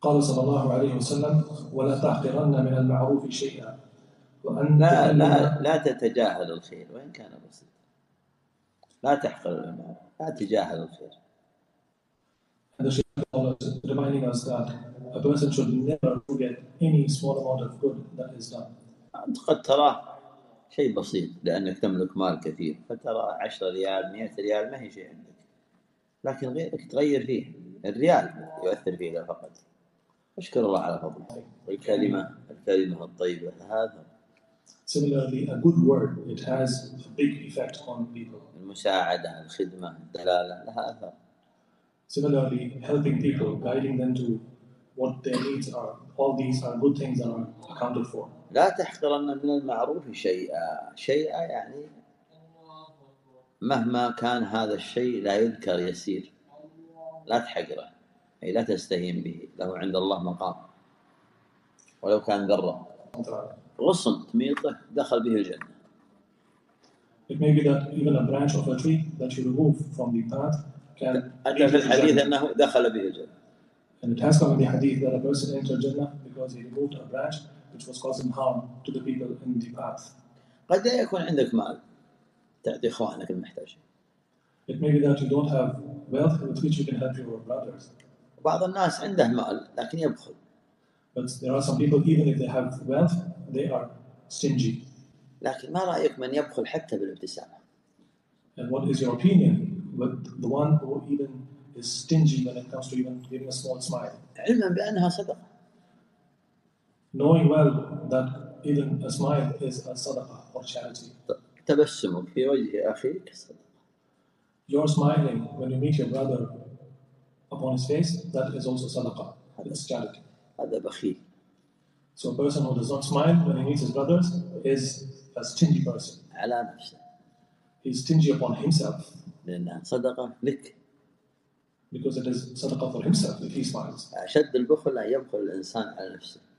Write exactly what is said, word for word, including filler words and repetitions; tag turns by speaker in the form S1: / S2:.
S1: قال صلى الله عليه وسلم ولا تحقرن من المعروف شيئا وأن
S2: لا لا لا تتجاهل الخير وإن كان بسيط. لا تحقر المعروف، لا تتجاهل الخير.
S1: And the Shaykh is reminding us that a person should never forget any small amount of good that is done.
S2: أنت قد تراه شيء بسيط لأنك تملك مال كثير، فترى عشرة ريال مئة ريال ما هي شيء عندك، لكن غيرك تغير فيه، الريال يؤثر فيه فقط. أشكر الله على فضله. الكلمة الكلمة الطيبة هذا.
S1: Similarly, a good word, it has a big effect on people.
S2: المساعدة، الخدمة، الدلالة لها أثر.
S1: Similarly, helping people, guiding them to what their needs are, all these are good things that are accounted for.
S2: لا تحقرن من المعروف شيئا، شيئا يعني مهما كان هذا الشيء لا يذكر يسير، لا تحقره، أي لا تستهين به، له عند الله مقام ولو كان ذرة. غصن تميطه دخل به الجنة.
S1: It may be that even a branch of a tree that you remove from the path can
S2: أتى في الحديث أنه دخل به الجنة.
S1: And it has come in the hadith that a person entered Jannah because he removed a branch which was causing harm to the people in the path.
S2: قد لا يكون عندك مال تعطي إخوانك المحتاجين.
S1: It may be that you don't have wealth with which you can help your brothers.
S2: بعض الناس عنده مال لكن يبخل.
S1: But there are some people, even if they have wealth, they are stingy.
S2: لكن ما رأيك من يبخل حتى بالابتسامة؟
S1: And what is your opinion with the one who even is stingy when it comes to even giving a small smile?
S2: علما بأنها صدقة.
S1: Knowing well that even a smile is a sadaqah or charity.
S2: تبسمك في وجه أخيك صدقة.
S1: Your smiling when you meet your brother upon his face, that is also sadaqah. It's charity.
S2: هذا بخيل.
S1: So a person who does not smile when he meets his brothers is a stingy person.
S2: على نفسه.
S1: He's stingy upon himself.
S2: لأنها صدقة لك.
S1: Because it is sadaqah for himself if he smiles.
S2: أشد البخل أن يبخل الإنسان على نفسه.